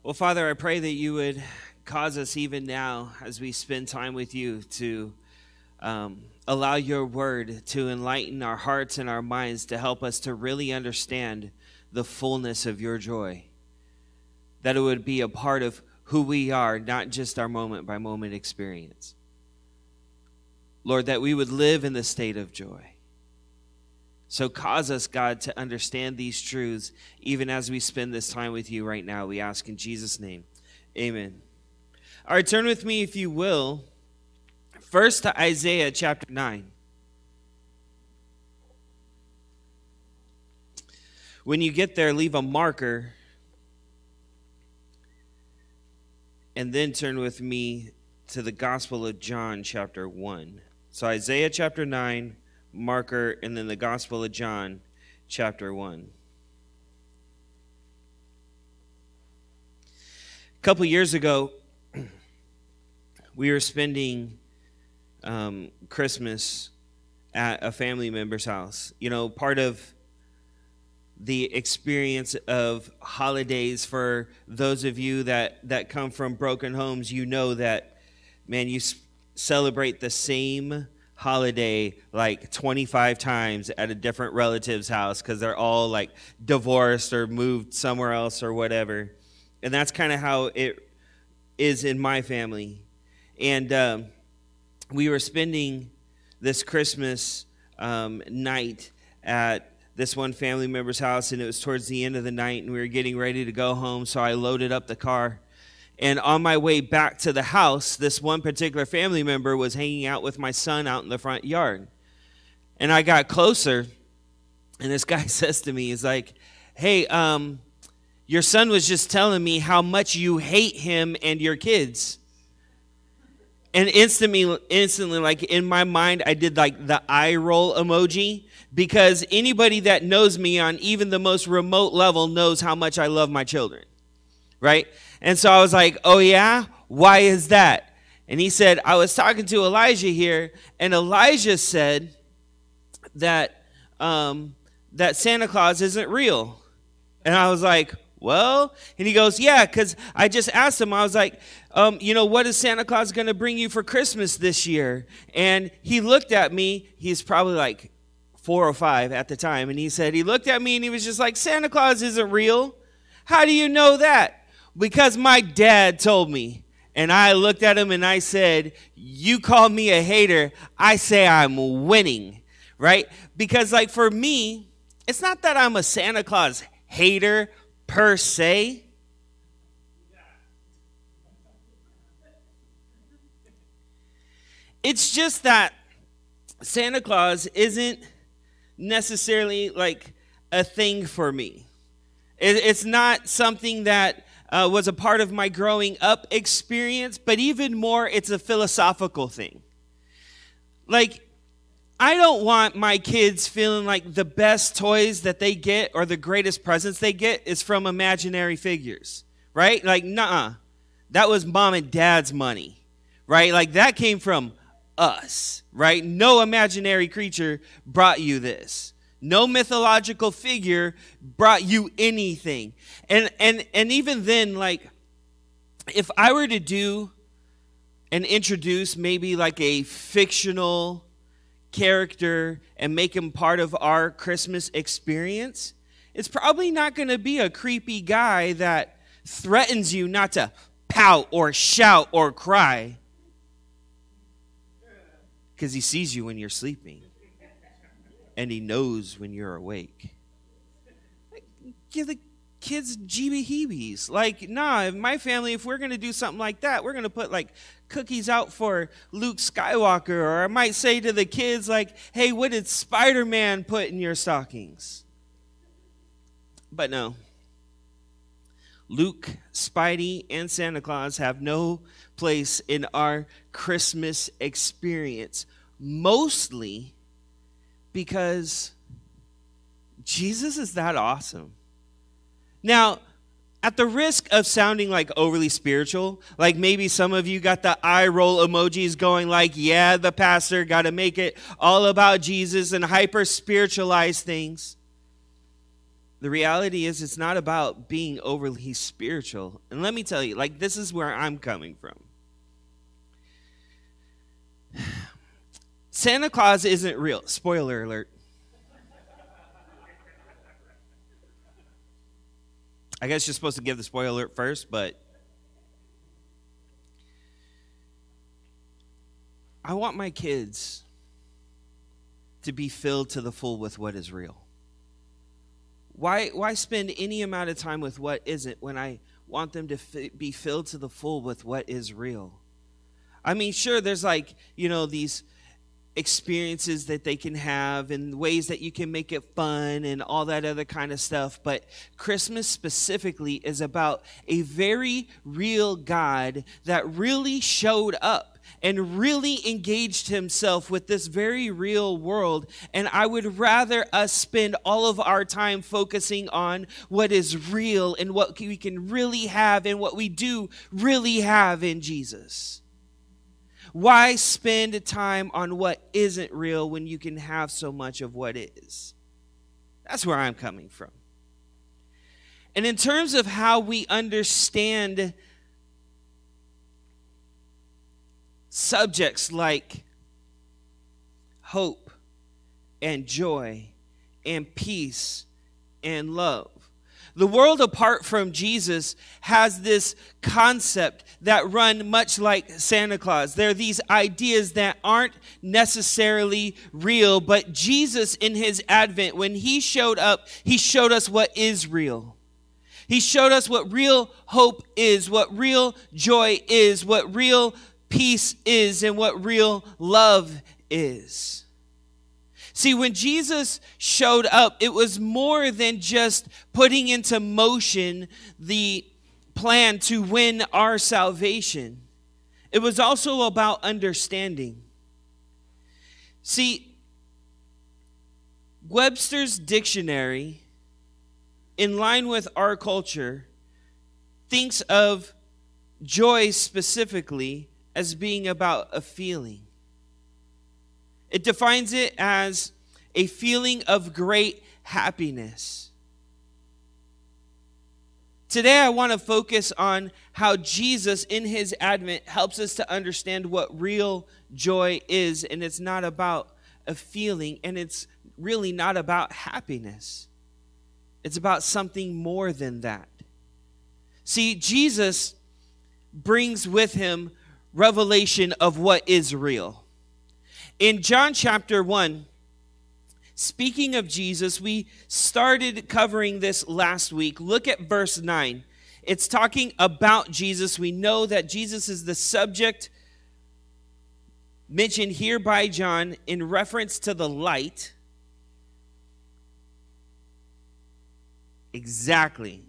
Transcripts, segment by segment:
Well, Father, I pray that you would cause us even now as we spend time with you to allow your word to enlighten our hearts and our minds to help us to really understand the fullness of your joy. That it would be a part of who we are, not just our moment by moment experience. Lord, that we would live in the state of joy. So cause us, God, to understand these truths even as we spend this time with you right now. We ask in Jesus' name. Amen. All right, turn with me, if you will, first to Isaiah chapter 9. When you get there, leave a marker and then turn with me to the Gospel of John chapter 1. So Isaiah chapter 9, marker, and then the Gospel of John, chapter 1. A couple years ago, we were spending Christmas at a family member's house. You know, part of the experience of holidays for those of you that come from broken homes, you know that, man, you celebrate the same holiday like 25 times at a different relative's house because they're all like divorced or moved somewhere else or whatever. And that's kind of how it is in my family. And we were spending this Christmas night at this one family member's house, and it was towards the end of the night, and we were getting ready to go home, so I loaded up the car. And on my way back to the house, this one particular family member was hanging out with my son out in the front yard. And I got closer, and this guy says to me, he's like, hey, your son was just telling me how much you hate him and your kids. And instantly, like in my mind, I did like the eye roll emoji, because anybody that knows me on even the most remote level knows how much I love my children, right? And so I was like, oh yeah? Why is that? And he said, I was talking to Elijah here, and Elijah said that that Santa Claus isn't real. And I was like, well? And he goes, yeah, because I just asked him, I was like, what is Santa Claus going to bring you for Christmas this year? And he looked at me, he's probably like 4 or 5 at the time, and he looked at me and he was just like, Santa Claus isn't real. How do you know that? Because my dad told me. And I looked at him and I said, you call me a hater, I say I'm winning, right? Because like for me, it's not that I'm a Santa Claus hater per se. It's just that Santa Claus isn't necessarily like a thing for me. It's not something that was a part of my growing up experience, but even more, it's a philosophical thing. Like, I don't want my kids feeling like the best toys that they get or the greatest presents they get is from imaginary figures, right? Like, nuh-uh. That was mom and dad's money, right? Like, that came from us, right? No imaginary creature brought you this. No mythological figure brought you anything. And even then, like, if I were to do and introduce maybe like a fictional character and make him part of our Christmas experience, it's probably not going to be a creepy guy that threatens you not to pout or shout or cry because he sees you when you're sleeping. And he knows when you're awake. Give the kids jeebie-heebies. Like, nah, my family, if we're going to do something like that, we're going to put, like, cookies out for Luke Skywalker. Or I might say to the kids, like, hey, what did Spider-Man put in your stockings? But no. Luke, Spidey, and Santa Claus have no place in our Christmas experience. Mostly because Jesus is that awesome. Now, at the risk of sounding like overly spiritual, like maybe some of you got the eye roll emojis going like, yeah, the pastor got to make it all about Jesus and hyper spiritualize things. The reality is it's not about being overly spiritual. And let me tell you, like, this is where I'm coming from. Santa Claus isn't real. Spoiler alert. I guess you're supposed to give the spoiler alert first, but I want my kids to be filled to the full with what is real. Why spend any amount of time with what isn't when I want them to be filled to the full with what is real? I mean, sure, there's like, these experiences that they can have and ways that you can make it fun and all that other kind of stuff. But Christmas specifically is about a very real God that really showed up and really engaged himself with this very real world. And I would rather us spend all of our time focusing on what is real and what we can really have and what we do really have in Jesus. Why spend time on what isn't real when you can have so much of what is? That's where I'm coming from. And in terms of how we understand subjects like hope and joy and peace and love, the world apart from Jesus has this concept that run much like Santa Claus. There are these ideas that aren't necessarily real, but Jesus in his advent, when he showed up, he showed us what is real. He showed us what real hope is, what real joy is, what real peace is, and what real love is. See, when Jesus showed up, it was more than just putting into motion the plan to win our salvation. It was also about understanding. See, Webster's dictionary, in line with our culture, thinks of joy specifically as being about a feeling. It defines it as a feeling of great happiness. Today, I want to focus on how Jesus, in his advent, helps us to understand what real joy is. And it's not about a feeling, and it's really not about happiness. It's about something more than that. See, Jesus brings with him revelation of what is real. In John chapter 1, speaking of Jesus, we started covering this last week. Look at verse 9. It's talking about Jesus. We know that Jesus is the subject mentioned here by John in reference to the light. Exactly.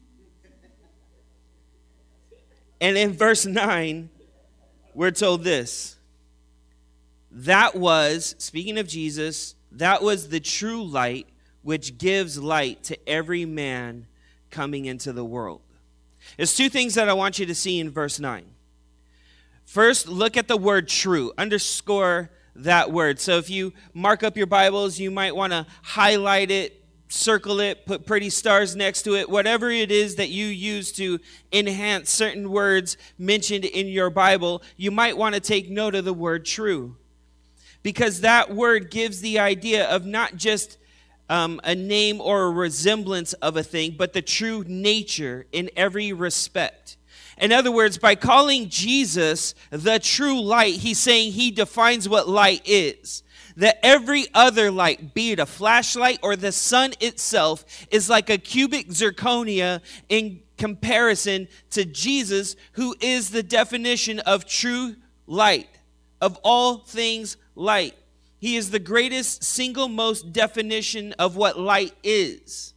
And in verse 9, we're told this. That was, speaking of Jesus, that was the true light which gives light to every man coming into the world. There's two things that I want you to see in verse 9. First, look at the word true. Underscore that word. So if you mark up your Bibles, you might want to highlight it, circle it, put pretty stars next to it, whatever it is that you use to enhance certain words mentioned in your Bible, you might want to take note of the word true. Because that word gives the idea of not just a name or a resemblance of a thing, but the true nature in every respect. In other words, by calling Jesus the true light, he's saying he defines what light is. That every other light, be it a flashlight or the sun itself, is like a cubic zirconia in comparison to Jesus, who is the definition of true light, of all things light. He is the greatest, single most definition of what light is.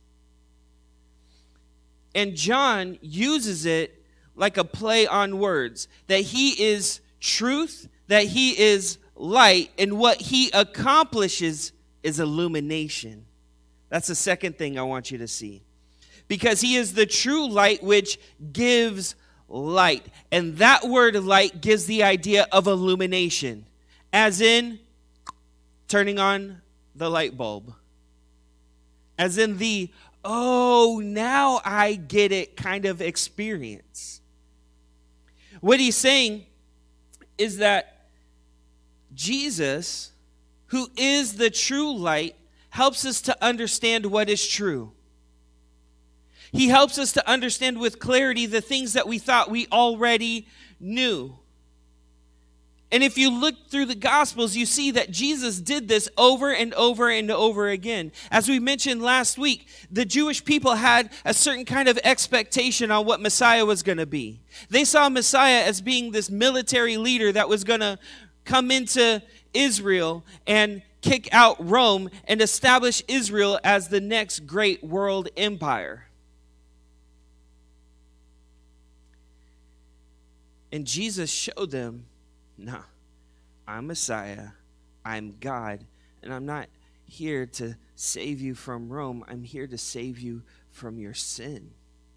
And John uses it like a play on words, that he is truth, that he is light, and what he accomplishes is illumination. That's the second thing I want you to see. Because he is the true light which gives light. And that word light gives the idea of illumination. As in, turning on the light bulb. As in the oh, now I get it kind of experience. What he's saying is that Jesus, who is the true light, helps us to understand what is true. He helps us to understand with clarity the things that we thought we already knew. And if you look through the Gospels, you see that Jesus did this over and over and over again. As we mentioned last week, the Jewish people had a certain kind of expectation on what Messiah was going to be. They saw Messiah as being this military leader that was going to come into Israel and kick out Rome and establish Israel as the next great world empire. And Jesus showed them, no, I'm Messiah, I'm God, and I'm not here to save you from Rome. I'm here to save you from your sin.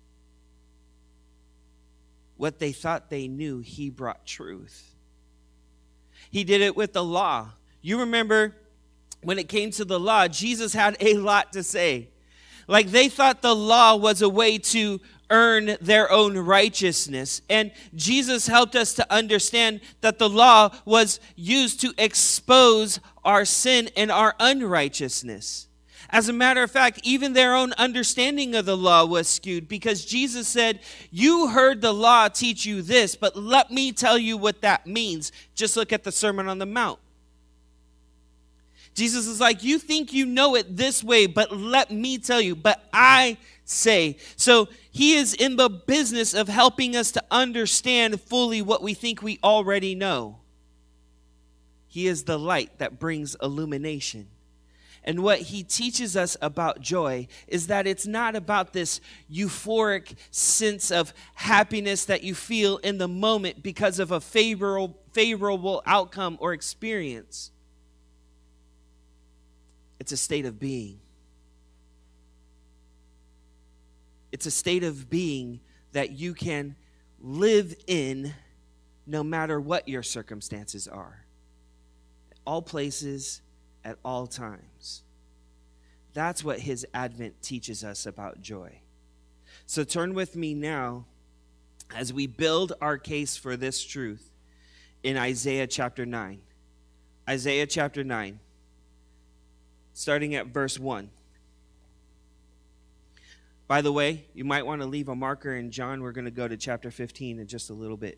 What they thought they knew, he brought truth. He did it with the law. You remember when it came to the law, Jesus had a lot to say. Like they thought the law was a way to earn their own righteousness. And Jesus helped us to understand that the law was used to expose our sin and our unrighteousness. As a matter of fact, even their own understanding of the law was skewed, because Jesus said, you heard the law teach you this, but let me tell you what that means. Just look at the Sermon on the Mount. Jesus is like, you think you know it this way, but let me tell you, but I say. So he is in the business of helping us to understand fully what we think we already know. He is the light that brings illumination. And what he teaches us about joy is that it's not about this euphoric sense of happiness that you feel in the moment because of a favorable outcome or experience. It's a state of being. It's a state of being that you can live in no matter what your circumstances are. All places, at all times. That's what his advent teaches us about joy. So turn with me now as we build our case for this truth in Isaiah chapter 9. Isaiah chapter 9, starting at verse 1. By the way, you might want to leave a marker in John. We're going to go to chapter 15 in just a little bit.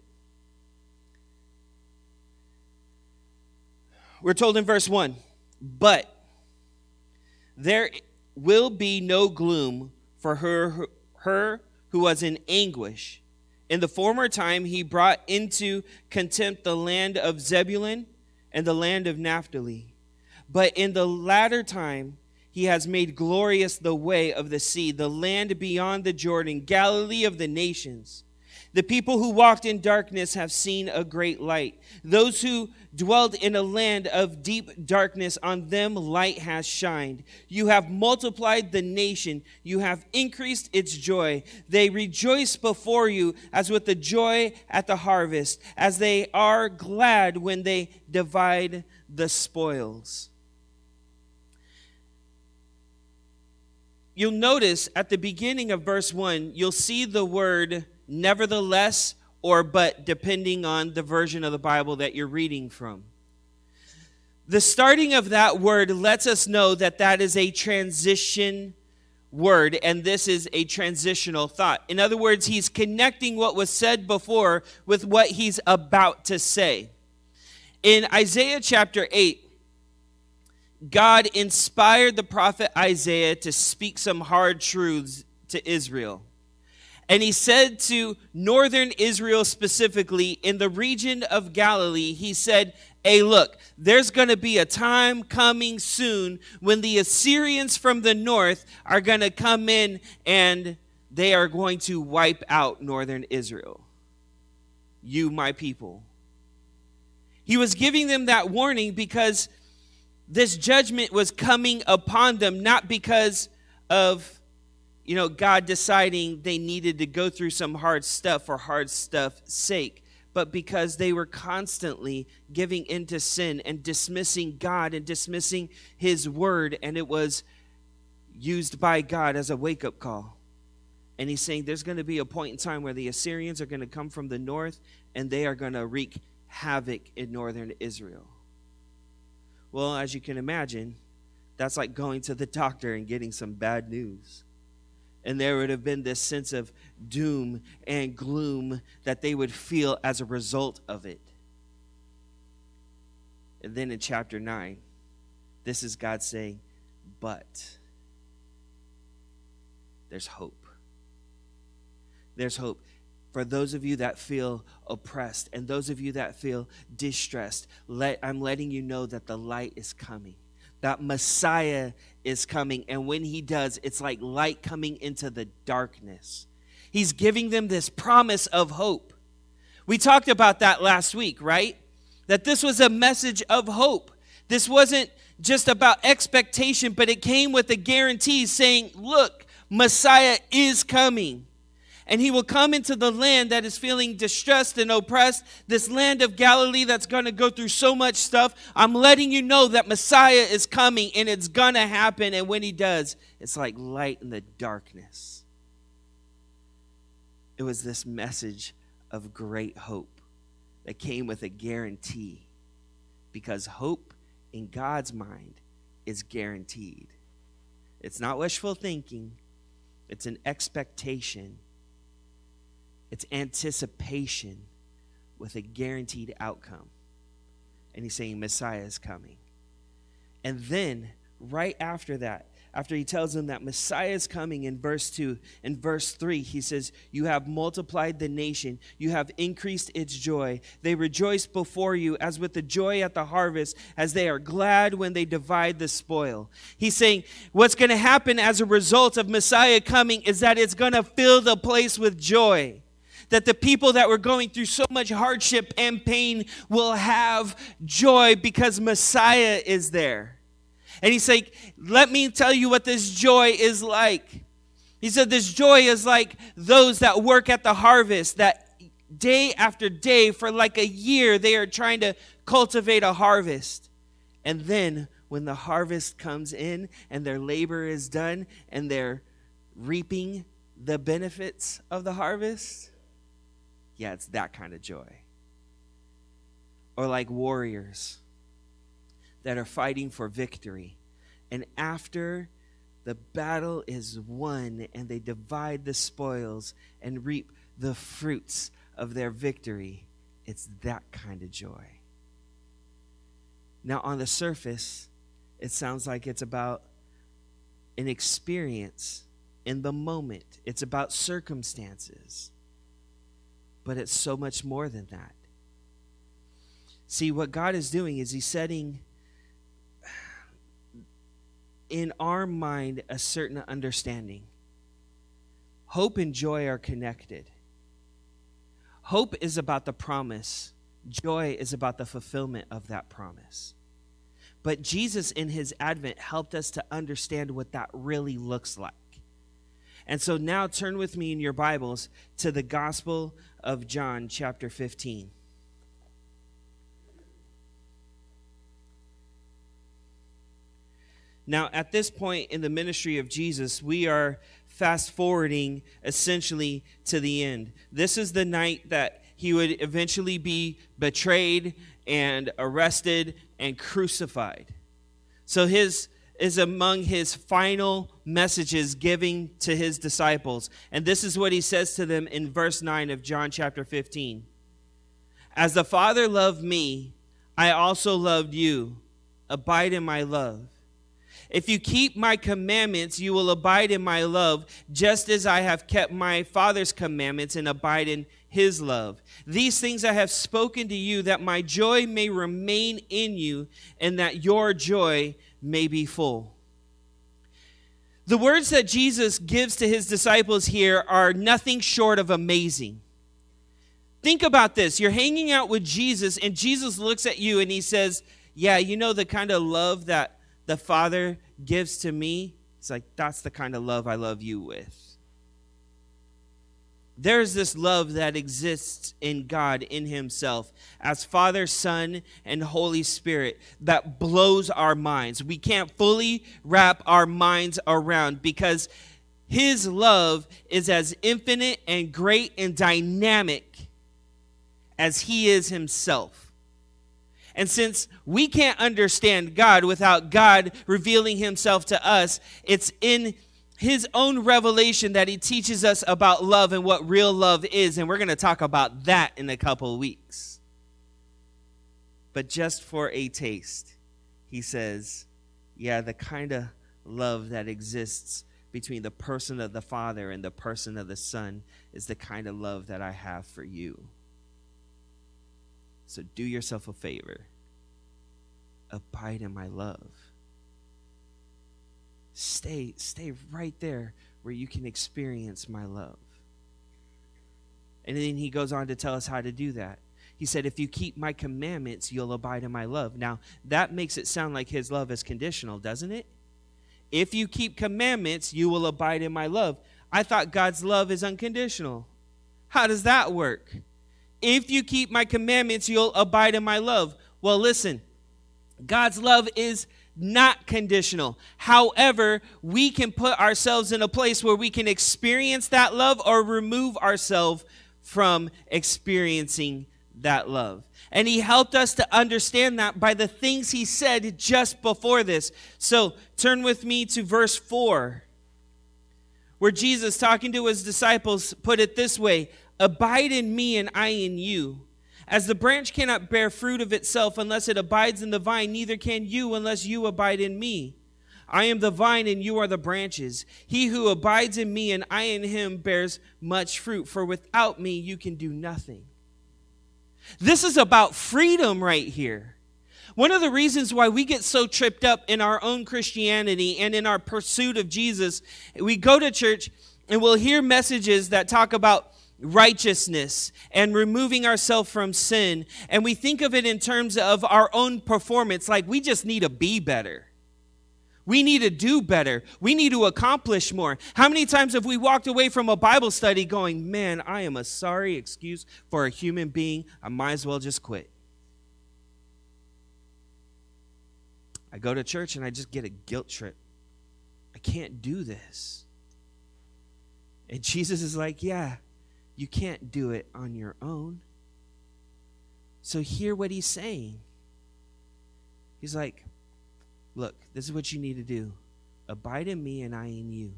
We're told in verse 1, but there will be no gloom for her who was in anguish. In the former time he brought into contempt the land of Zebulun and the land of Naphtali. But in the latter time he has made glorious the way of the sea, the land beyond the Jordan, Galilee of the nations. The people who walked in darkness have seen a great light. Those who dwelled in a land of deep darkness, on them light has shined. You have multiplied the nation. You have increased its joy. They rejoice before you as with the joy at the harvest, as they are glad when they divide the spoils. You'll notice at the beginning of verse 1, you'll see the word nevertheless or but, depending on the version of the Bible that you're reading from. The starting of that word lets us know that that is a transition word, and this is a transitional thought. In other words, he's connecting what was said before with what he's about to say. In Isaiah chapter 8, God inspired the prophet Isaiah to speak some hard truths to Israel. And he said to northern Israel specifically, in the region of Galilee, he said, hey, look, there's going to be a time coming soon when the Assyrians from the north are going to come in and they are going to wipe out northern Israel. You, my people. He was giving them that warning because this judgment was coming upon them, not because of, God deciding they needed to go through some hard stuff for hard stuff's sake, but because they were constantly giving into sin and dismissing God and dismissing his word. And it was used by God as a wake-up call. And he's saying there's going to be a point in time where the Assyrians are going to come from the north, and they are going to wreak havoc in northern Israel. Well, as you can imagine, that's like going to the doctor and getting some bad news. And there would have been this sense of doom and gloom that they would feel as a result of it. And then in chapter 9, this is God saying, but there's hope. There's hope. For those of you that feel oppressed and those of you that feel distressed, I'm letting you know that the light is coming. That Messiah is coming. And when he does, it's like light coming into the darkness. He's giving them this promise of hope. We talked about that last week, right? That this was a message of hope. This wasn't just about expectation, but it came with a guarantee saying, look, Messiah is coming. And he will come into the land that is feeling distressed and oppressed, this land of Galilee that's going to go through so much stuff. I'm letting you know that Messiah is coming, and it's going to happen. And when he does, it's like light in the darkness. It was this message of great hope that came with a guarantee, because hope in God's mind is guaranteed. It's not wishful thinking. It's an expectation. It's anticipation with a guaranteed outcome. And he's saying Messiah is coming. And then, right after that, after he tells them that Messiah is coming in verse 2, in verse 3, he says, you have multiplied the nation. You have increased its joy. They rejoice before you as with the joy at the harvest, as they are glad when they divide the spoil. He's saying what's going to happen as a result of Messiah coming is that it's going to fill the place with joy. That the people that were going through so much hardship and pain will have joy because Messiah is there. And he's like, let me tell you what this joy is like. He said this joy is like those that work at the harvest, that day after day for like a year they are trying to cultivate a harvest. And then when the harvest comes in and their labor is done and they're reaping the benefits of the harvest, yeah, it's that kind of joy. Or like warriors that are fighting for victory. And after the battle is won and they divide the spoils and reap the fruits of their victory, it's that kind of joy. Now, on the surface, it sounds like it's about an experience in the moment. It's about circumstances. But it's so much more than that. See, what God is doing is he's setting in our mind a certain understanding. Hope and joy are connected. Hope is about the promise. Joy is about the fulfillment of that promise. But Jesus in his advent helped us to understand what that really looks like. And so now turn with me in your Bibles to the Gospel of John, chapter 15. Now, at this point in the ministry of Jesus, we are fast forwarding essentially to the end. This is the night that he would eventually be betrayed and arrested and crucified. So his is among his final messages giving to his disciples. And this is what he says to them in verse 9 of John chapter 15. As the Father loved me, I also loved you. Abide in my love. If you keep my commandments, you will abide in my love, just as I have kept my Father's commandments and abide in his love. These things I have spoken to you, that my joy may remain in you, and that your joy may be full. The words that Jesus gives to his disciples here are nothing short of amazing. Think about this. You're hanging out with Jesus, and Jesus looks at you and he says, yeah, you know the kind of love that the Father gives to me? It's like, that's the kind of love I love you with. There's this love that exists in God, in himself, as Father, Son, and Holy Spirit, that blows our minds. We can't fully wrap our minds around, because his love is as infinite and great and dynamic as he is himself. And since we can't understand God without God revealing himself to us, it's in his own revelation that he teaches us about love and what real love is. And we're going to talk about that in a couple of weeks. But just for a taste, he says, yeah, the kind of love that exists between the person of the Father and the person of the Son is the kind of love that I have for you. So do yourself a favor. Abide in my love. Stay right there where you can experience my love. And then he goes on to tell us how to do that. He said, if you keep my commandments, you'll abide in my love. Now, that makes it sound like his love is conditional, doesn't it? If you keep commandments, you will abide in my love. I thought God's love is unconditional. How does that work? If you keep my commandments, you'll abide in my love. Well, listen, God's love is not conditional. However, we can put ourselves in a place where we can experience that love or remove ourselves from experiencing that love. And he helped us to understand that by the things he said just before this. So turn with me to verse 4, where Jesus, talking to his disciples, put it this way: abide in me and I in you. As the branch cannot bear fruit of itself unless it abides in the vine, neither can you unless you abide in me. I am the vine and you are the branches. He who abides in me and I in him bears much fruit, for without me you can do nothing. This is about freedom right here. One of the reasons why we get so tripped up in our own Christianity and in our pursuit of Jesus, we go to church and we'll hear messages that talk about righteousness and removing ourselves from sin. And we think of it in terms of our own performance, like we just need to be better. We need to do better. We need to accomplish more. How many times have we walked away from a Bible study going, man, I am a sorry excuse for a human being. I might as well just quit. I go to church and I just get a guilt trip. I can't do this. And Jesus is like, yeah, you can't do it on your own. So hear what he's saying. He's like, look, this is what you need to do. Abide in me and I in you.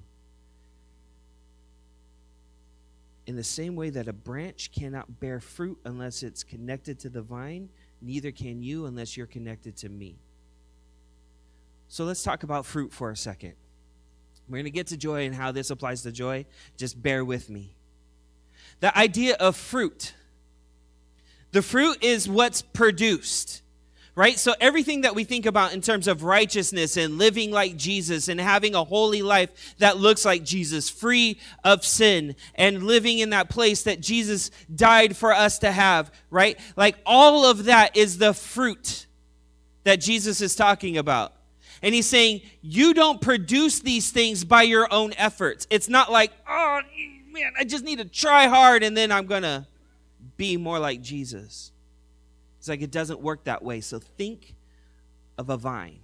In the same way that a branch cannot bear fruit unless it's connected to the vine, neither can you unless you're connected to me. So let's talk about fruit for a second. We're going to get to joy and how this applies to joy. Just bear with me. The idea of fruit. The fruit is what's produced, right? So everything that we think about in terms of righteousness and living like Jesus and having a holy life that looks like Jesus, free of sin and living in that place that Jesus died for us to have, right? Like all of that is the fruit that Jesus is talking about. And he's saying, you don't produce these things by your own efforts. It's not like, oh, man, I just need to try hard and then I'm going to be more like Jesus. It's like it doesn't work that way. So think of a vine.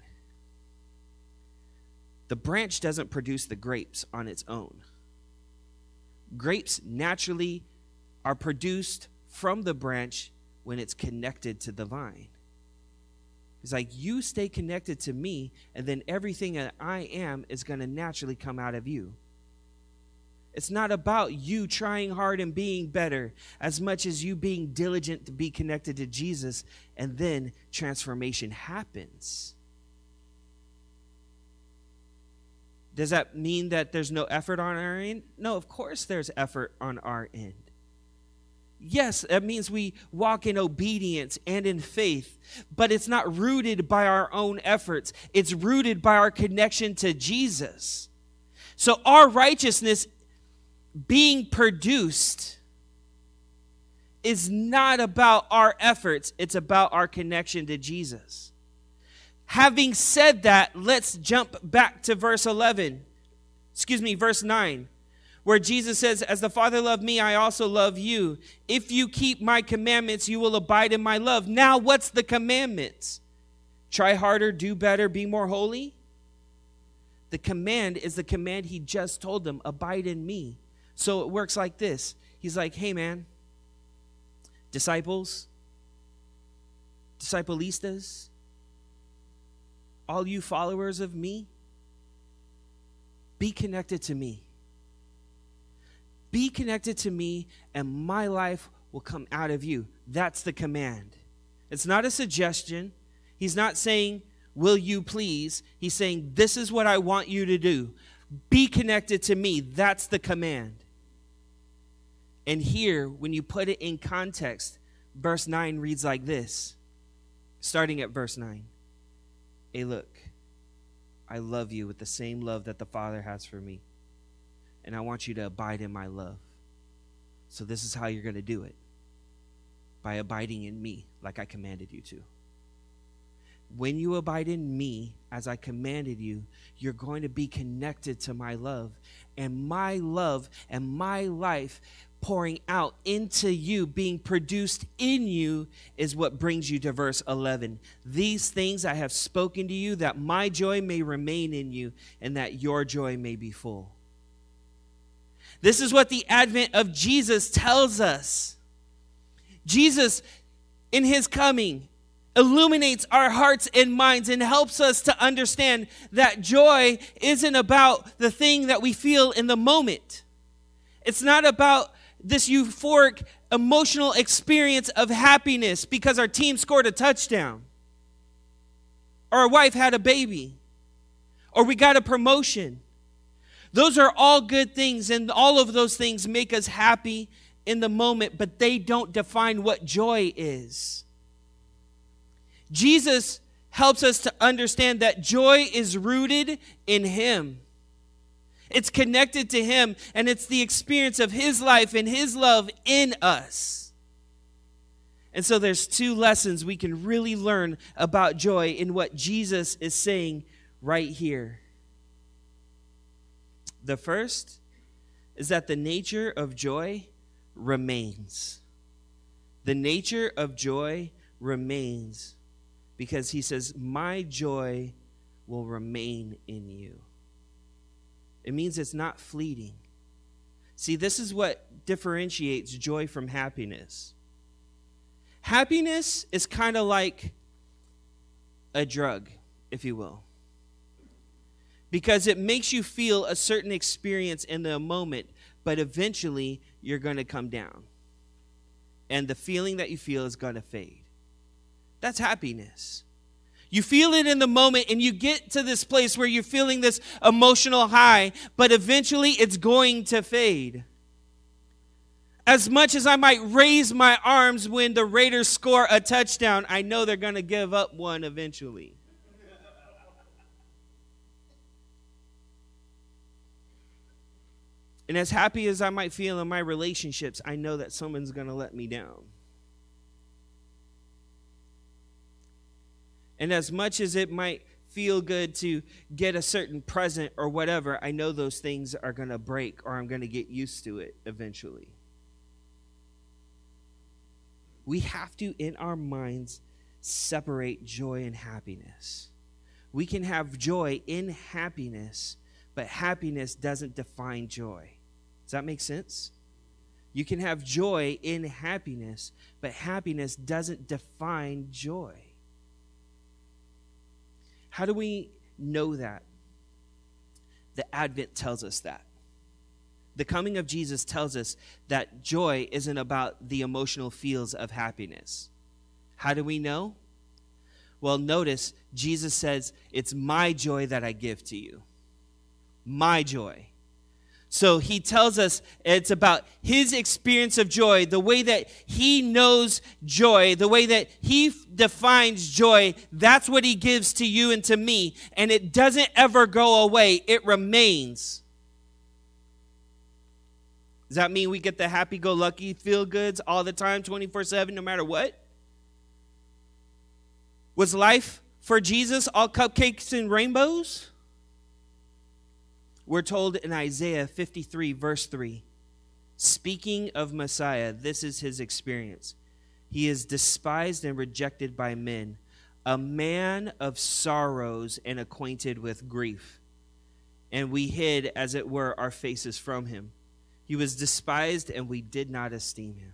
The branch doesn't produce the grapes on its own. Grapes naturally are produced from the branch when it's connected to the vine. It's like you stay connected to me, and then everything that I am is going to naturally come out of you. It's not about you trying hard and being better as much as you being diligent to be connected to Jesus, and then transformation happens. Does that mean that there's no effort on our end? No, of course there's effort on our end. Yes, that means we walk in obedience and in faith, but it's not rooted by our own efforts. It's rooted by our connection to Jesus. So our righteousness being produced is not about our efforts. It's about our connection to Jesus. Having said that, let's jump back to verse 9, where Jesus says, as the Father loved me, I also love you. If you keep my commandments, you will abide in my love. Now, what's the commandments? Try harder, do better, be more holy? The command is the command he just told them, abide in me. So it works like this. He's like, hey man, disciples, disciplistas, all you followers of me, be connected to me. Be connected to me, and my life will come out of you. That's the command. It's not a suggestion. He's not saying, will you please? He's saying, this is what I want you to do. Be connected to me. That's the command. And here, when you put it in context, verse 9 reads like this, starting at verse 9. Hey, look, I love you with the same love that the Father has for me. And I want you to abide in my love. So this is how you're going to do it. By abiding in me like I commanded you to. When you abide in me as I commanded you, you're going to be connected to my love. And my love and my life pouring out into you, being produced in you, is what brings you to verse 11. These things I have spoken to you, that my joy may remain in you, and that your joy may be full. This is what the advent of Jesus tells us. Jesus, in his coming, illuminates our hearts and minds and helps us to understand that joy isn't about the thing that we feel in the moment. It's not about this euphoric emotional experience of happiness because our team scored a touchdown, or our wife had a baby, or we got a promotion. Those are all good things, and all of those things make us happy in the moment, but they don't define what joy is. Jesus helps us to understand that joy is rooted in him. It's connected to him, and it's the experience of his life and his love in us. And so there's two lessons we can really learn about joy in what Jesus is saying right here. The first is that the nature of joy remains. The nature of joy remains because he says, my joy will remain in you. It means it's not fleeting. See, this is what differentiates joy from happiness. Happiness is kind of like a drug, if you will. Because it makes you feel a certain experience in the moment, but eventually you're going to come down. And the feeling that you feel is going to fade. That's happiness. You feel it in the moment and you get to this place where you're feeling this emotional high, but eventually it's going to fade. As much as I might raise my arms when the Raiders score a touchdown, I know they're going to give up one eventually. And as happy as I might feel in my relationships, I know that someone's going to let me down. And as much as it might feel good to get a certain present or whatever, I know those things are going to break or I'm going to get used to it eventually. We have to, in our minds, separate joy and happiness. We can have joy in happiness, but happiness doesn't define joy. Does that make sense? You can have joy in happiness, but happiness doesn't define joy. How do we know that? The Advent tells us that. The coming of Jesus tells us that joy isn't about the emotional feels of happiness. How do we know? Well, notice Jesus says, it's my joy that I give to you. My joy. So he tells us it's about his experience of joy, the way that he knows joy, the way that he defines joy. That's what he gives to you and to me. And it doesn't ever go away. It remains. Does that mean we get the happy-go-lucky feel-goods all the time, 24/7, no matter what? Was life for Jesus all cupcakes and rainbows? We're told in Isaiah 53, verse 3, speaking of Messiah, this is his experience. He is despised and rejected by men, a man of sorrows and acquainted with grief. And we hid, as it were, our faces from him. He was despised, and we did not esteem him.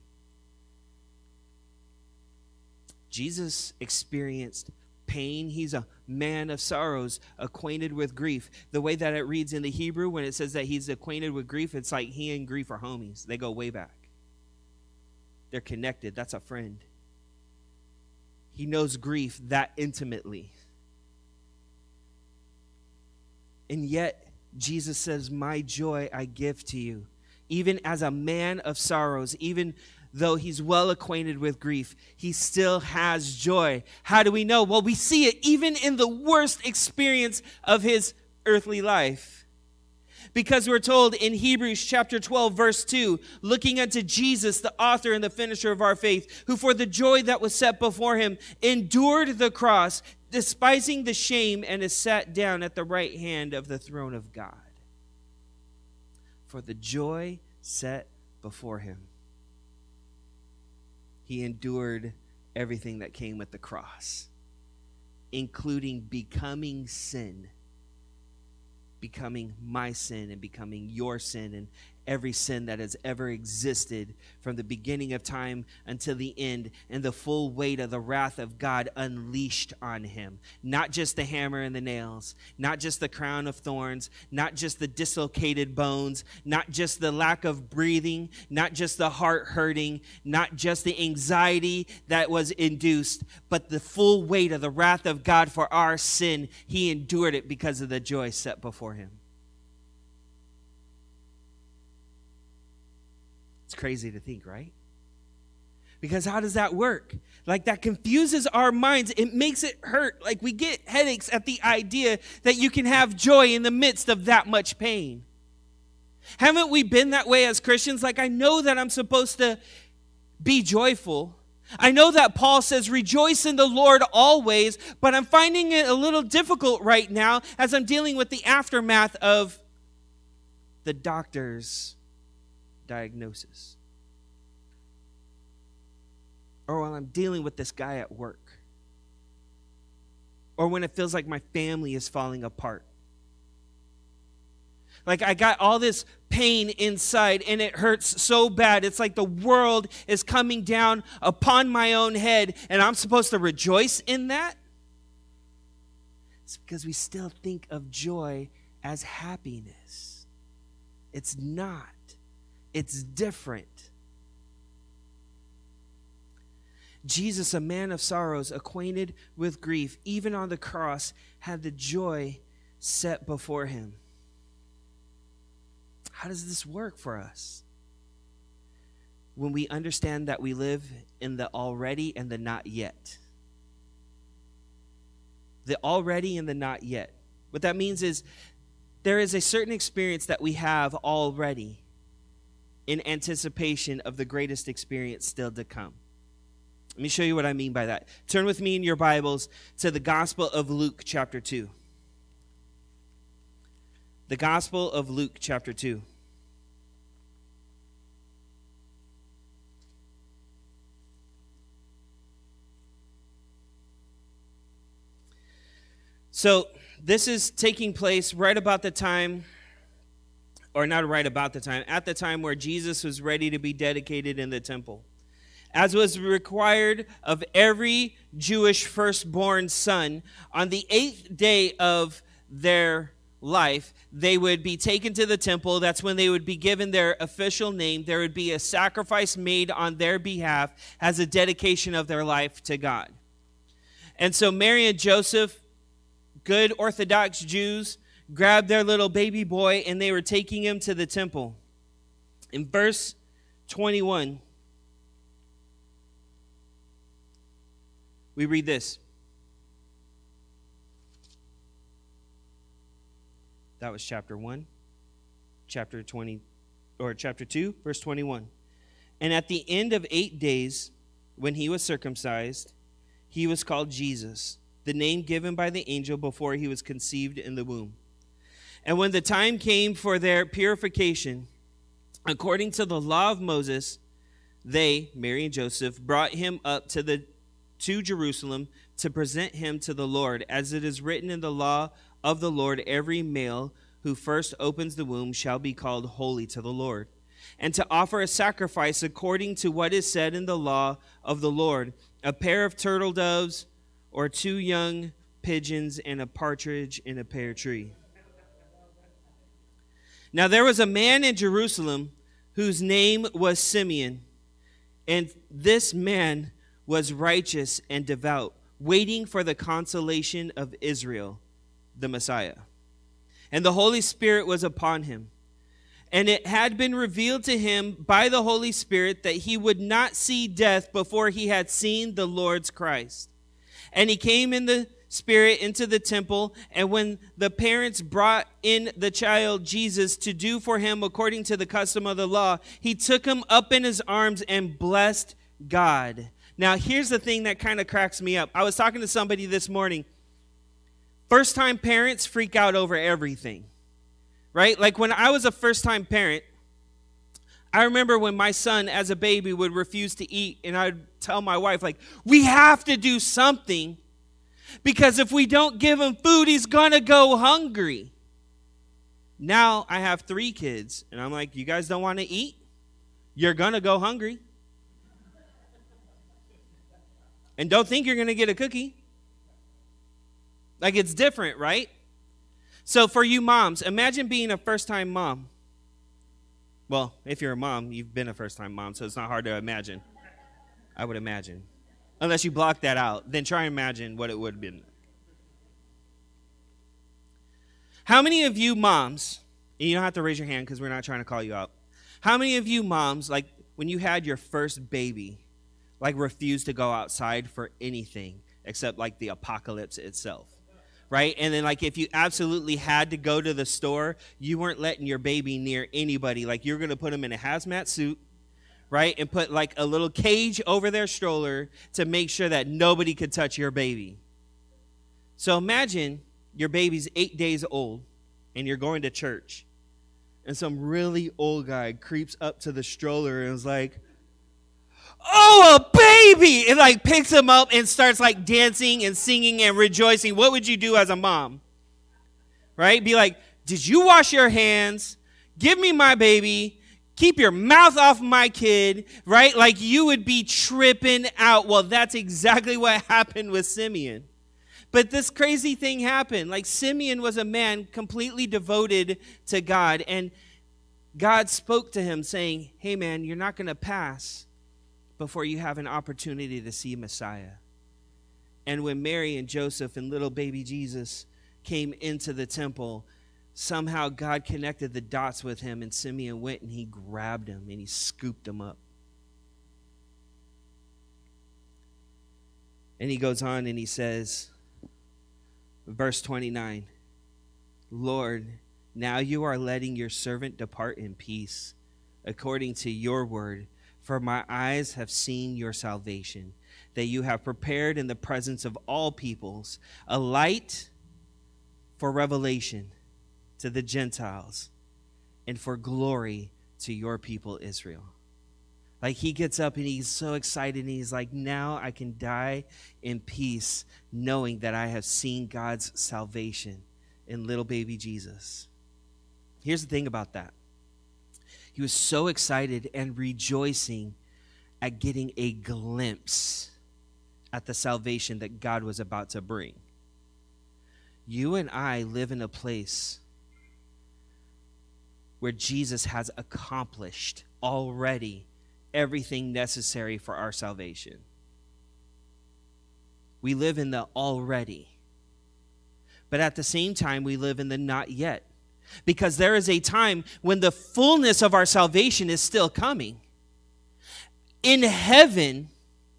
Jesus experienced pain. He's a man of sorrows, acquainted with grief. The way that it reads in the Hebrew, when it says that he's acquainted with grief, it's like he and grief are homies. They go way back. They're connected. That's a friend. He knows grief that intimately. And yet, Jesus says, my joy I give to you. Even as a man of sorrows, even though he's well acquainted with grief, he still has joy. How do we know? Well, we see it even in the worst experience of his earthly life. Because we're told in Hebrews chapter 12, verse 2, looking unto Jesus, the author and the finisher of our faith, who for the joy that was set before him endured the cross, despising the shame, and is sat down at the right hand of the throne of God. For the joy set before him, he endured everything that came with the cross, including becoming sin, becoming my sin and becoming your sin and every sin that has ever existed from the beginning of time until the end, and the full weight of the wrath of God unleashed on him. Not just the hammer and the nails, not just the crown of thorns, not just the dislocated bones, not just the lack of breathing, not just the heart hurting, not just the anxiety that was induced, but the full weight of the wrath of God for our sin. He endured it because of the joy set before him. It's crazy to think, right? Because how does that work? Like, that confuses our minds. It makes it hurt. Like, we get headaches at the idea that you can have joy in the midst of that much pain. Haven't we been that way as Christians? Like, I know that I'm supposed to be joyful. I know that Paul says, rejoice in the Lord always, but I'm finding it a little difficult right now as I'm dealing with the aftermath of the doctor's diagnosis. Or while I'm dealing with this guy at work. Or when it feels like my family is falling apart. Like, I got all this pain inside and it hurts so bad. It's like the world is coming down upon my own head, and I'm supposed to rejoice in that? It's because we still think of joy as happiness. It's not. It's different. Jesus, a man of sorrows, acquainted with grief, even on the cross, had the joy set before him. How does this work for us? When we understand that we live in the already and the not yet. The already and the not yet. What that means is there is a certain experience that we have already in anticipation of the greatest experience still to come. Let me show you what I mean by that. Turn with me in your Bibles to the Gospel of Luke chapter 2. The Gospel of Luke chapter 2. So this is taking place right about the time, or not right about the time, at the time where Jesus was ready to be dedicated in the temple. As was required of every Jewish firstborn son, on the 8th day of their life, they would be taken to the temple. That's when they would be given their official name. There would be a sacrifice made on their behalf as a dedication of their life to God. And so Mary and Joseph, good Orthodox Jews, grabbed their little baby boy and they were taking him to the temple. In verse 21, we read this. That was chapter 1, chapter 2, verse 21. And at the end of 8 days, when he was circumcised, he was called Jesus, the name given by the angel before he was conceived in the womb. And when the time came for their purification, according to the law of Moses, they, Mary and Joseph, brought him up to Jerusalem to present him to the Lord. As it is written in the law of the Lord, every male who first opens the womb shall be called holy to the Lord, and to offer a sacrifice according to what is said in the law of the Lord, a pair of turtle doves or 2 young pigeons and a partridge in a pear tree. Now there was a man in Jerusalem whose name was Simeon, and this man was righteous and devout, waiting for the consolation of Israel, the Messiah. And the Holy Spirit was upon him. And it had been revealed to him by the Holy Spirit that he would not see death before he had seen the Lord's Christ. And he came in the Spirit into the temple, and when the parents brought in the child Jesus to do for him according to the custom of the law, he took him up in his arms and blessed God. Now, here's the thing that kind of cracks me up. I was talking to somebody this morning. First-time parents freak out over everything, right? Like when I was a first-time parent, I remember when my son as a baby would refuse to eat, and I'd tell my wife, like, we have to do something, because if we don't give him food, he's going to go hungry. Now I have 3 kids, and I'm like, you guys don't want to eat? You're going to go hungry. And don't think you're going to get a cookie. Like, it's different, right? So for you moms, imagine being a first-time mom. Well, if you're a mom, you've been a first-time mom, so it's not hard to imagine. I would imagine. Unless you block that out, then try and imagine what it would have been. How many of you moms, and you don't have to raise your hand because we're not trying to call you out. How many of you moms, like when you had your first baby, like refused to go outside for anything except like the apocalypse itself? Right? And then like if you absolutely had to go to the store, you weren't letting your baby near anybody. Like you're going to put them in a hazmat suit, right? And put like a little cage over their stroller to make sure that nobody could touch your baby. So imagine your baby's 8 days old and you're going to church and some really old guy creeps up to the stroller and is like, oh, a baby! And like picks him up and starts like dancing and singing and rejoicing. What would you do as a mom? Right? Be like, did you wash your hands? Give me my baby. Keep your mouth off my kid, right? Like you would be tripping out. Well, that's exactly what happened with Simeon. But this crazy thing happened. Like Simeon was a man completely devoted to God. And God spoke to him saying, hey man, you're not going to pass before you have an opportunity to see Messiah. And when Mary and Joseph and little baby Jesus came into the temple, somehow God connected the dots with him, and Simeon went and he grabbed him and he scooped him up. And he goes on and he says, verse 29, Lord, now you are letting your servant depart in peace, according to your word, for my eyes have seen your salvation, that you have prepared in the presence of all peoples, a light for revelation to the Gentiles, and for glory to your people Israel. Like he gets up and he's so excited and he's like, now I can die in peace knowing that I have seen God's salvation in little baby Jesus. Here's the thing about that. He was so excited and rejoicing at getting a glimpse at the salvation that God was about to bring. You and I live in a place where Jesus has accomplished already everything necessary for our salvation. We live in the already. But at the same time, we live in the not yet. Because there is a time when the fullness of our salvation is still coming. In heaven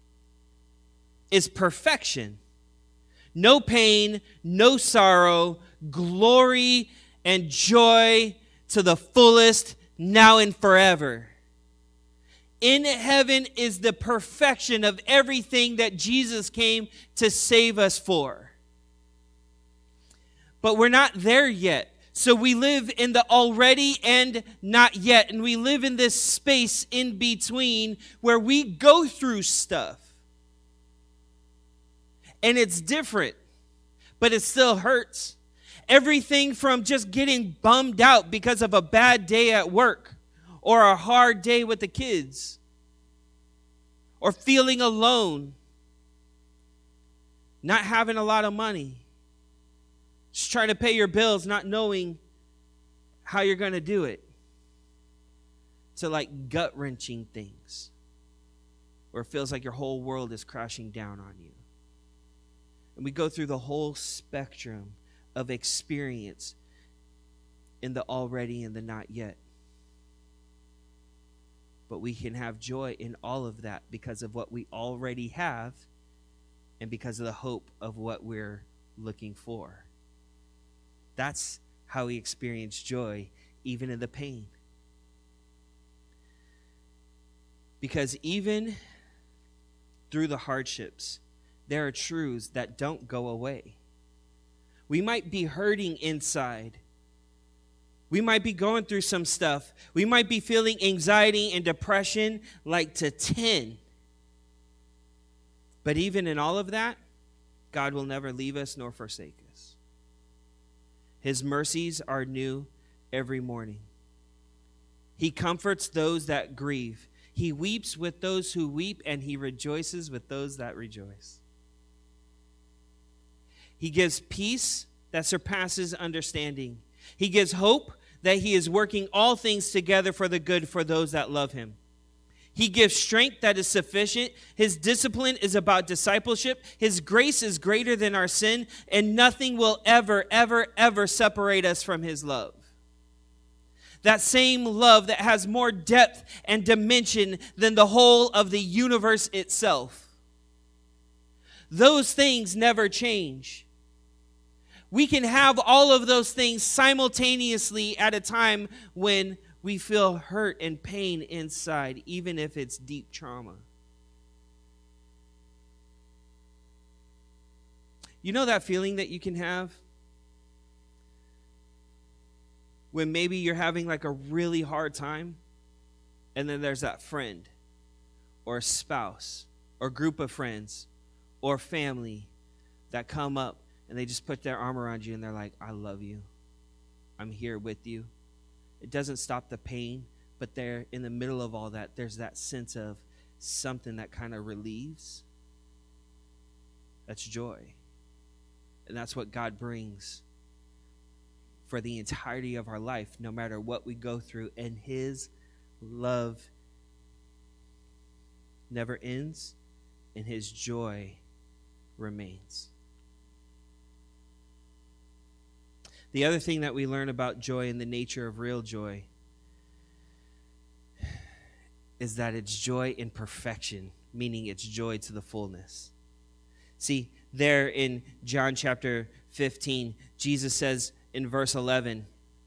is perfection. No pain, no sorrow, glory and joy to the fullest, now and forever. In heaven is the perfection of everything that Jesus came to save us for. But we're not there yet. So we live in the already and not yet. And we live in this space in between where we go through stuff. And it's different, but it still hurts. Everything from just getting bummed out because of a bad day at work, or a hard day with the kids, or feeling alone, not having a lot of money, just trying to pay your bills, not knowing how you're going to do it, to like gut-wrenching things where it feels like your whole world is crashing down on you. And we go through the whole spectrum of experience in the already and the not yet. But we can have joy in all of that because of what we already have and because of the hope of what we're looking for. That's how we experience joy, even in the pain. Because even through the hardships, there are truths that don't go away. We might be hurting inside. We might be going through some stuff. We might be feeling anxiety and depression like to 10. But even in all of that, God will never leave us nor forsake us. His mercies are new every morning. He comforts those that grieve. He weeps with those who weep, and he rejoices with those that rejoice. He gives peace that surpasses understanding. He gives hope that he is working all things together for the good for those that love him. He gives strength that is sufficient. His discipline is about discipleship. His grace is greater than our sin, and nothing will ever, ever, ever separate us from his love. That same love that has more depth and dimension than the whole of the universe itself. Those things never change. We can have all of those things simultaneously at a time when we feel hurt and pain inside, even if it's deep trauma. You know that feeling that you can have when maybe you're having like a really hard time, and then there's that friend or a spouse or group of friends or family that come up and they just put their arm around you and they're like, I love you. I'm here with you. It doesn't stop the pain, but there in the middle of all that, there's that sense of something that kind of relieves. That's joy. And that's what God brings for the entirety of our life, no matter what we go through. And his love never ends, and his joy remains. The other thing that we learn about joy and the nature of real joy is that it's joy in perfection, meaning it's joy to the fullness. See, there in John chapter 15, Jesus says in verse 11,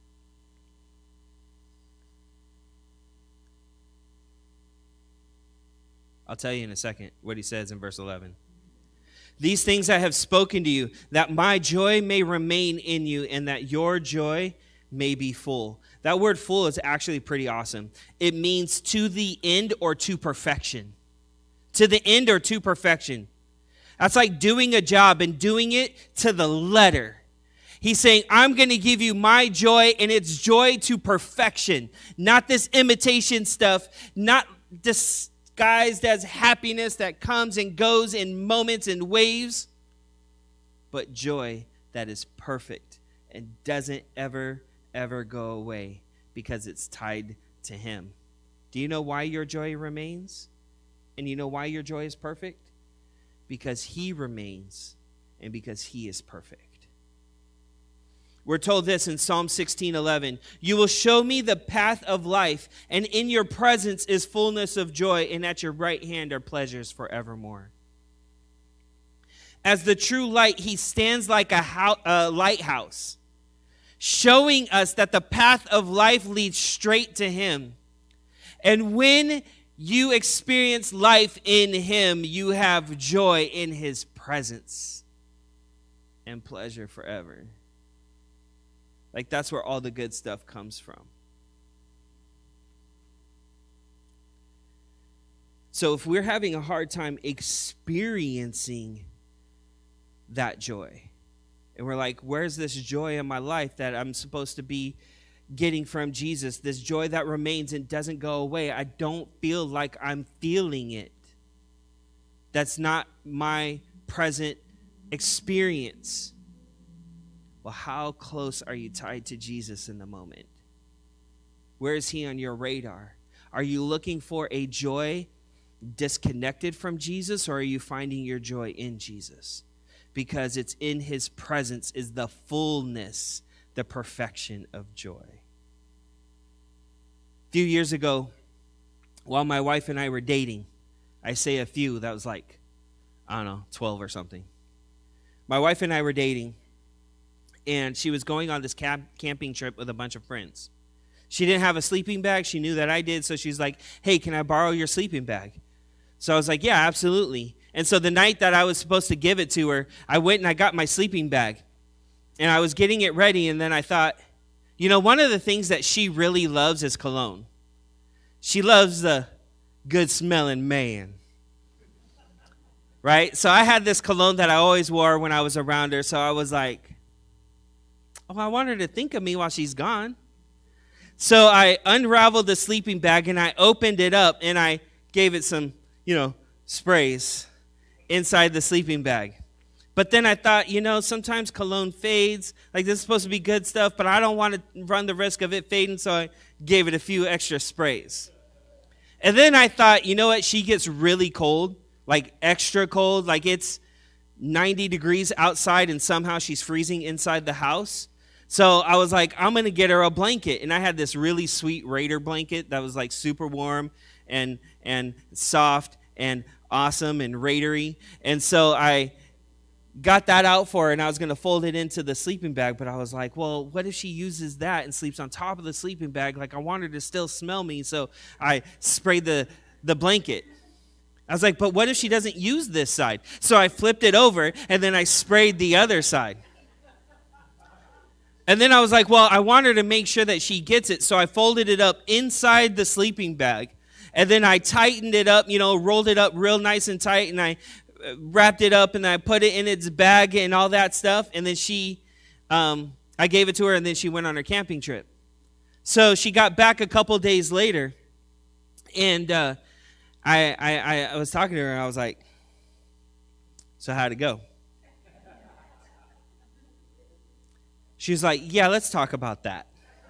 I'll tell you in a second what he says in verse 11. These things I have spoken to you, that my joy may remain in you and that your joy may be full. That word full is actually pretty awesome. It means to the end or to perfection. To the end or to perfection. That's like doing a job and doing it to the letter. He's saying, I'm going to give you my joy, and it's joy to perfection. Not this imitation stuff, not disguised as happiness that comes and goes in moments and waves, but joy that is perfect and doesn't ever, ever go away because it's tied to him. Do you know why your joy remains? And you know why your joy is perfect? Because he remains and because he is perfect. We're told this in Psalm 16:11. You will show me the path of life, and in your presence is fullness of joy, and at your right hand are pleasures forevermore. As the true light, he stands like a lighthouse, showing us that the path of life leads straight to him. And when you experience life in him, you have joy in his presence and pleasure forever. Like, that's where all the good stuff comes from. So if we're having a hard time experiencing that joy, and we're like, where's this joy in my life that I'm supposed to be getting from Jesus, this joy that remains and doesn't go away? I don't feel like I'm feeling it. That's not my present experience. Well, how close are you tied to Jesus in the moment? Where is he on your radar? Are you looking for a joy disconnected from Jesus, or are you finding your joy in Jesus? Because it's in his presence is the fullness, the perfection of joy. A few years ago, while my wife and I were dating, I say a few, that was like, I don't know, 12 or something. My wife and I were dating, and she was going on this camping trip with a bunch of friends. She didn't have a sleeping bag. She knew that I did, so she's like, hey, can I borrow your sleeping bag? So I was like, yeah, absolutely. And so the night that I was supposed to give it to her, I went and I got my sleeping bag. And I was getting it ready, and then I thought, you know, one of the things that she really loves is cologne. She loves the good-smelling man. Right? So I had this cologne that I always wore when I was around her, so I was like, oh, I want her to think of me while she's gone. So I unraveled the sleeping bag, and I opened it up, and I gave it some, sprays inside the sleeping bag. But then I thought, sometimes cologne fades. Like, this is supposed to be good stuff, but I don't want to run the risk of it fading, so I gave it a few extra sprays. And then I thought, you know what? She gets really cold, like extra cold, like it's 90 degrees outside, and somehow she's freezing inside the house. So I was like, I'm going to get her a blanket. And I had this really sweet Raider blanket that was like super warm and soft and awesome and Raidery. And so I got that out for her, and I was going to fold it into the sleeping bag. But I was like, well, what if she uses that and sleeps on top of the sleeping bag? Like, I want her to still smell me. So I sprayed the blanket. I was like, but what if she doesn't use this side? So I flipped it over, and then I sprayed the other side. And then I was like, well, I want her to make sure that she gets it. So I folded it up inside the sleeping bag. And then I tightened it up, rolled it up real nice and tight. And I wrapped it up, and I put it in its bag and all that stuff. And then I gave it to her, and then she went on her camping trip. So she got back a couple days later. And I was talking to her, and I was like, so how'd it go? She was like, yeah, let's talk about that.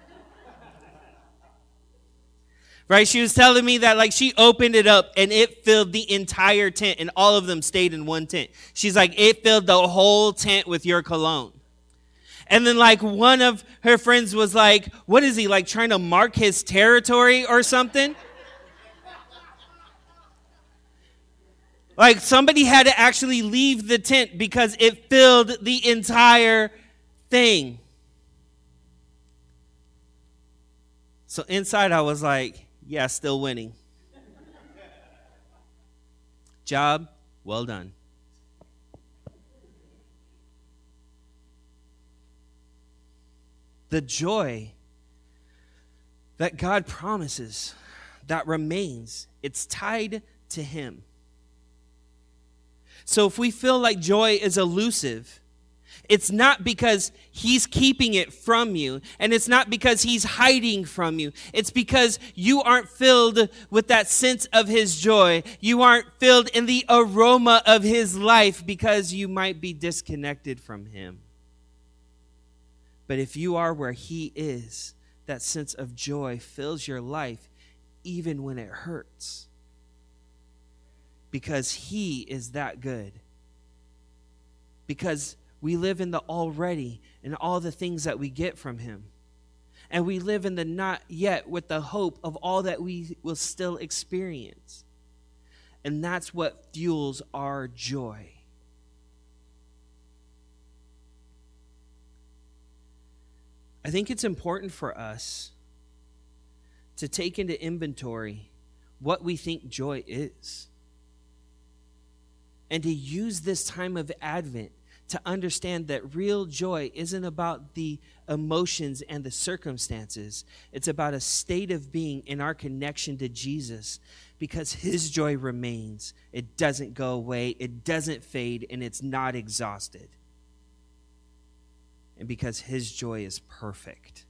Right? She was telling me that, like, she opened it up and it filled the entire tent, and all of them stayed in one tent. She's like, it filled the whole tent with your cologne. And then, like, one of her friends was like, what is he, like, trying to mark his territory or something? Like, somebody had to actually leave the tent because it filled the entire thing. So inside I was like, yeah, still winning. Job well done. The joy that God promises, that remains, it's tied to him. So if we feel like joy is elusive, it's not because he's keeping it from you, and it's not because he's hiding from you. It's because you aren't filled with that sense of his joy. You aren't filled in the aroma of his life because you might be disconnected from him. But if you are where he is, that sense of joy fills your life even when it hurts. Because he is that good. Because we live in the already and all the things that we get from him. And we live in the not yet with the hope of all that we will still experience. And that's what fuels our joy. I think it's important for us to take into inventory what we think joy is. And to use this time of Advent to understand that real joy isn't about the emotions and the circumstances. It's about a state of being in our connection to Jesus, because his joy remains. It doesn't go away, it doesn't fade, and it's not exhausted. And because his joy is perfect,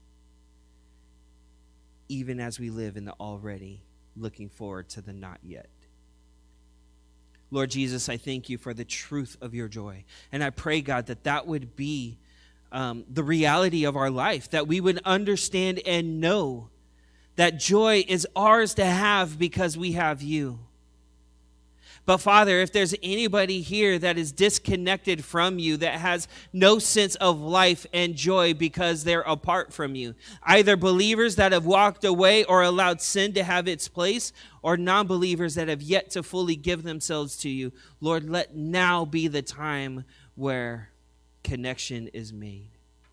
even as we live in the already, looking forward to the not yet. Lord Jesus, I thank you for the truth of your joy. And I pray, God, that that would be the reality of our life, that we would understand and know that joy is ours to have because we have you. But Father, if there's anybody here that is disconnected from you, that has no sense of life and joy because they're apart from you, either believers that have walked away or allowed sin to have its place, or non-believers that have yet to fully give themselves to you, Lord, let now be the time where connection is made.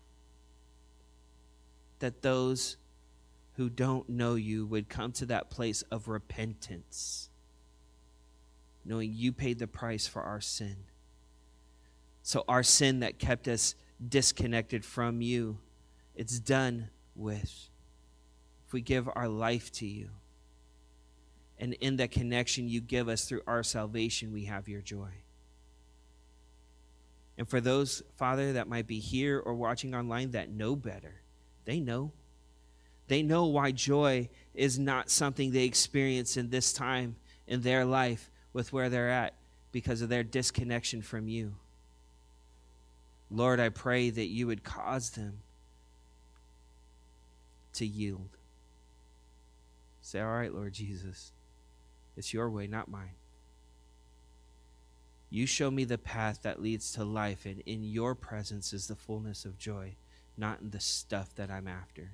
That those who don't know you would come to that place of repentance, knowing you paid the price for our sin. So our sin that kept us disconnected from you, it's done with. If we give our life to you, and in the connection you give us through our salvation, we have your joy. And for those, Father, that might be here or watching online that know better, they know. They know why joy is not something they experience in this time in their life with where they're at because of their disconnection from you. Lord, I pray that you would cause them to yield. Say, all right, Lord Jesus, it's your way, not mine. You show me the path that leads to life, and in your presence is the fullness of joy, not in the stuff that I'm after.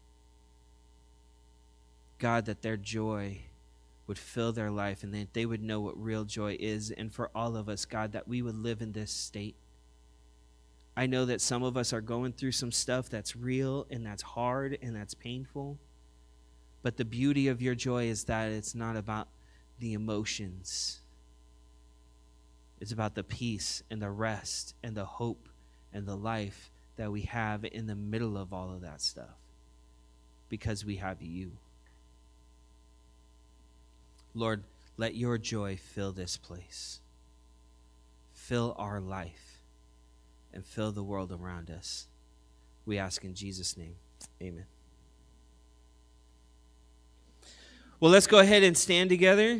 God, that their joy would fill their life and that they would know what real joy is. And for all of us, God, that we would live in this state. I know that some of us are going through some stuff that's real and that's hard and that's painful. But the beauty of your joy is that it's not about the emotions. It's about the peace and the rest and the hope and the life that we have in the middle of all of that stuff, because we have you. Lord, let your joy fill this place, fill our life, and fill the world around us. We ask in Jesus' name, amen. Well, let's go ahead and stand together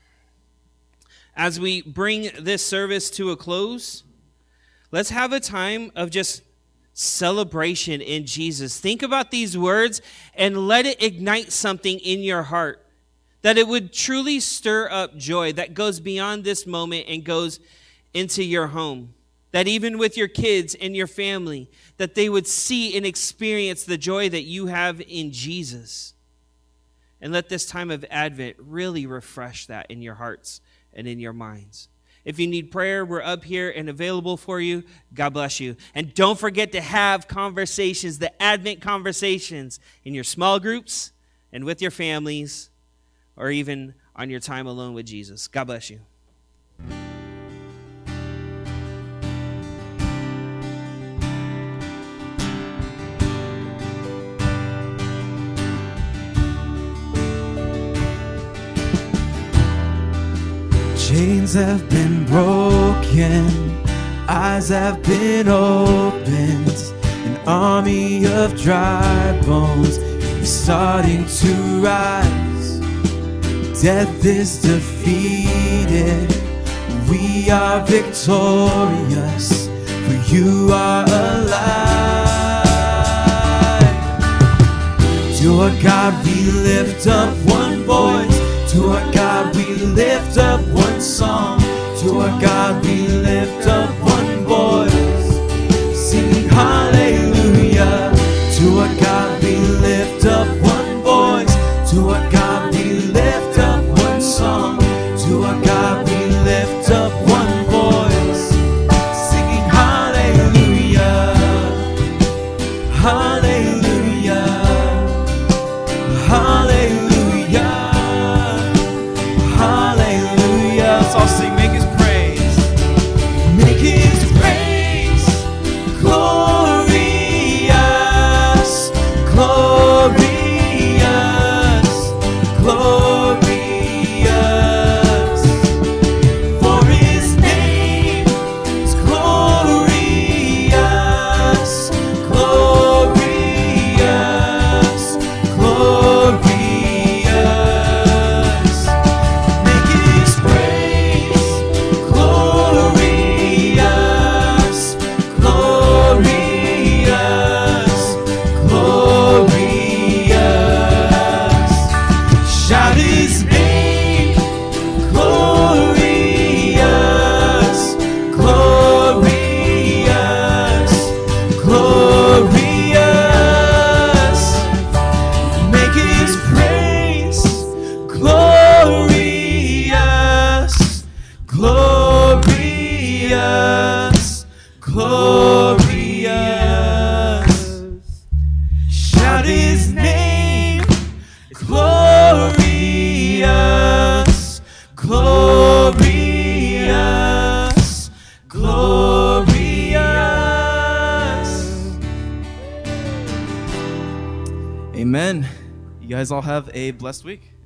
as we bring this service to a close. Let's have a time of just celebration in Jesus. Think about these words and let it ignite something in your heart, that it would truly stir up joy that goes beyond this moment and goes into your home. That even with your kids and your family, that they would see and experience the joy that you have in Jesus. And let this time of Advent really refresh that in your hearts and in your minds. If you need prayer, we're up here and available for you. God bless you. And don't forget to have conversations, the Advent conversations, in your small groups and with your families, or even on your time alone with Jesus. God bless you. Chains have been broken, eyes have been opened, an army of dry bones is starting to rise. Death is defeated, we are victorious, for you are alive. To our God we lift up one voice, to our God we lift up one song, to our God we lift up one voice, singing hallelujah. To our God we lift up one voice, to our God we lift up one song, to our God we lift up one voice, singing hallelujah, hallelujah, hallelujah, hallelujah. Let's all sing, make his praise, make his praise glorious. Shout his name, glorious, glorious, glorious. Amen. You guys all have a blessed week.